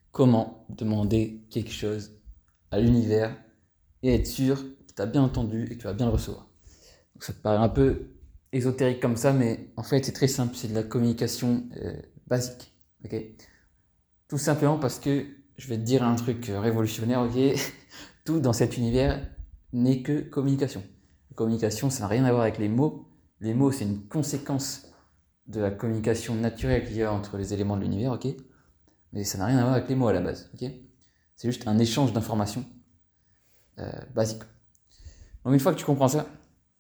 comment demander quelque chose à l'univers et être sûr que tu as bien entendu et que tu vas bien le recevoir. Donc ça te paraît un peu ésotérique comme ça, mais en fait c'est très simple, c'est de la communication basique. Okay, tout simplement parce que je vais te dire un truc révolutionnaire, ok. Tout dans cet univers n'est que communication. La communication, ça n'a rien à voir avec les mots. Les mots, c'est une conséquence de la communication naturelle qu'il y a entre les éléments de l'univers, ok. Mais ça n'a rien à voir avec les mots à la base, ok. C'est juste un échange d'informations basique. Donc une fois que tu comprends ça,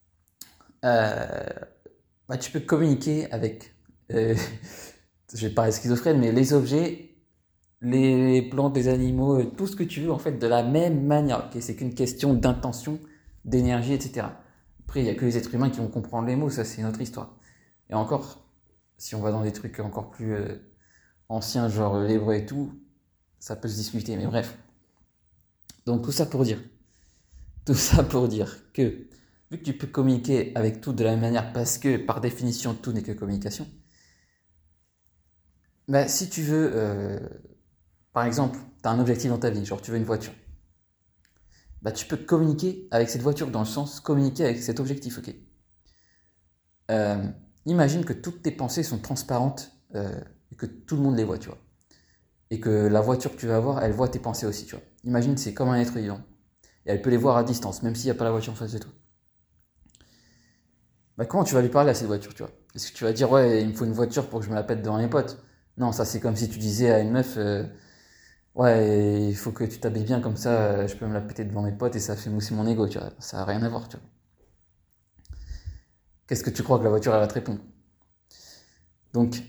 tu peux communiquer avec, je vais parler schizophrène, mais les objets, les plantes, les animaux, tout ce que tu veux en fait de la même manière. Okay, c'est qu'une question d'intention, d'énergie, etc. Après, il n'y a que les êtres humains qui vont comprendre les mots, ça c'est une autre histoire. Et encore, si on va dans des trucs encore plus anciens, genre l'hébreu et tout, ça peut se discuter, mais bref. Donc tout ça pour dire que vu que tu peux communiquer avec tout de la même manière, parce que par définition tout n'est que communication, si tu veux, par exemple, tu as un objectif dans ta vie, genre tu veux une voiture, tu peux communiquer avec cette voiture dans le sens communiquer avec cet objectif, ok. Imagine que toutes tes pensées sont transparentes et que tout le monde les voit, tu vois. Et que la voiture que tu vas avoir, elle voit tes pensées aussi, tu vois. Imagine c'est comme un être vivant. Et elle peut les voir à distance, même s'il n'y a pas la voiture en face de toi. Comment tu vas lui parler à cette voiture, tu vois? Est-ce que tu vas dire, ouais, il me faut une voiture pour que je me la pète devant mes potes? Non, ça c'est comme si tu disais à une meuf, ouais, il faut que tu t'habilles bien comme ça, je peux me la péter devant mes potes et ça fait mousser mon ego, tu vois. Ça n'a rien à voir, tu vois. Qu'est-ce que tu crois que la voiture elle va te répondre? Donc,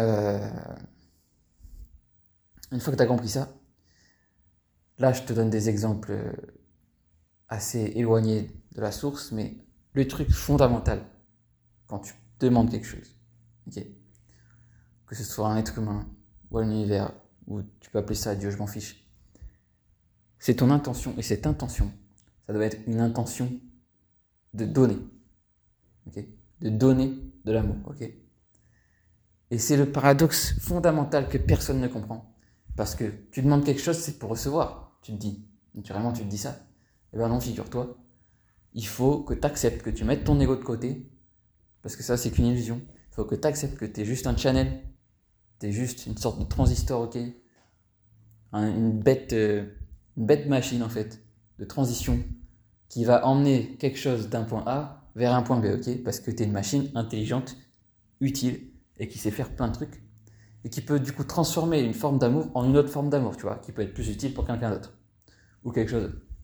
une fois que tu as compris ça, là je te donne des exemples assez éloignés de la source, mais le truc fondamental quand tu demandes quelque chose, ok, que ce soit un être humain ou un univers, ou tu peux appeler ça Dieu, je m'en fiche, c'est ton intention, et cette intention, ça doit être une intention de donner, ok, de donner de l'amour, ok. Et c'est le paradoxe fondamental que personne ne comprend, parce que tu demandes quelque chose, c'est pour recevoir, tu te dis, naturellement tu te dis ça. Eh ben non, figure-toi, il faut que tu acceptes, que tu mettes ton ego de côté, parce que ça c'est qu'une illusion. Il faut que tu acceptes que tu es juste un channel, tu es juste une sorte de transistor, ok, une bête machine en fait, de transition, qui va emmener quelque chose d'un point A vers un point B, ok, parce que tu es une machine intelligente, utile, et qui sait faire plein de trucs, et qui peut du coup transformer une forme d'amour en une autre forme d'amour, tu vois, qui peut être plus utile pour quelqu'un d'autre, ou quelque chose d'autre.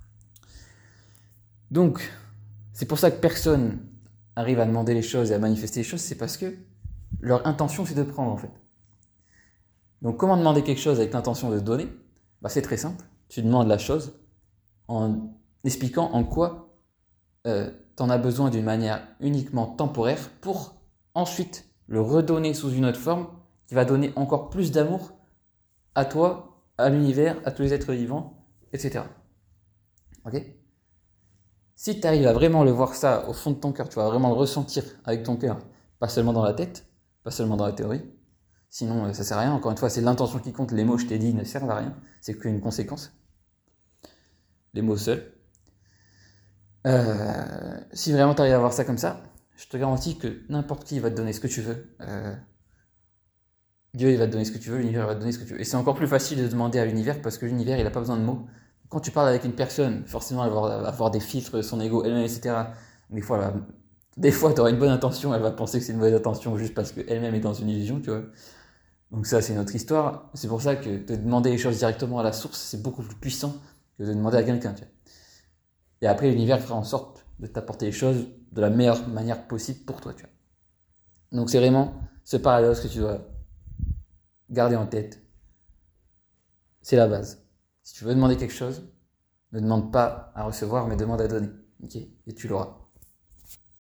Donc, c'est pour ça que personne arrive à demander les choses et à manifester les choses, c'est parce que leur intention c'est de prendre en fait. Donc comment demander quelque chose avec l'intention de donner? C'est très simple, tu demandes la chose en expliquant en quoi tu en as besoin d'une manière uniquement temporaire pour ensuite le redonner sous une autre forme qui va donner encore plus d'amour à toi, à l'univers, à tous les êtres vivants, etc. Ok? Si tu arrives à vraiment le voir ça au fond de ton cœur, tu vas vraiment le ressentir avec ton cœur, pas seulement dans la tête, pas seulement dans la théorie, sinon ça sert à rien. Encore une fois, c'est l'intention qui compte, les mots je t'ai dit ne servent à rien, c'est qu'une conséquence, les mots seuls. Si vraiment tu arrives à voir ça comme ça, je te garantis que n'importe qui va te donner ce que tu veux. Dieu il va te donner ce que tu veux, l'univers va te donner ce que tu veux. Et c'est encore plus facile de demander à l'univers parce que l'univers il n'a pas besoin de mots. Quand tu parles avec une personne, forcément elle va avoir des filtres, son ego, elle-même, etc. Des fois tu auras une bonne intention, elle va penser que c'est une mauvaise intention juste parce qu'elle-même est dans une illusion, tu vois. Donc ça c'est une autre histoire. C'est pour ça que de demander les choses directement à la source, c'est beaucoup plus puissant que de demander à quelqu'un, tu vois. Et après l'univers fera en sorte de t'apporter les choses de la meilleure manière possible pour toi, tu vois. Donc c'est vraiment ce paradoxe que tu dois garder en tête. C'est la base. Si tu veux demander quelque chose, ne demande pas à recevoir, mais demande à donner. Ok? Et tu l'auras.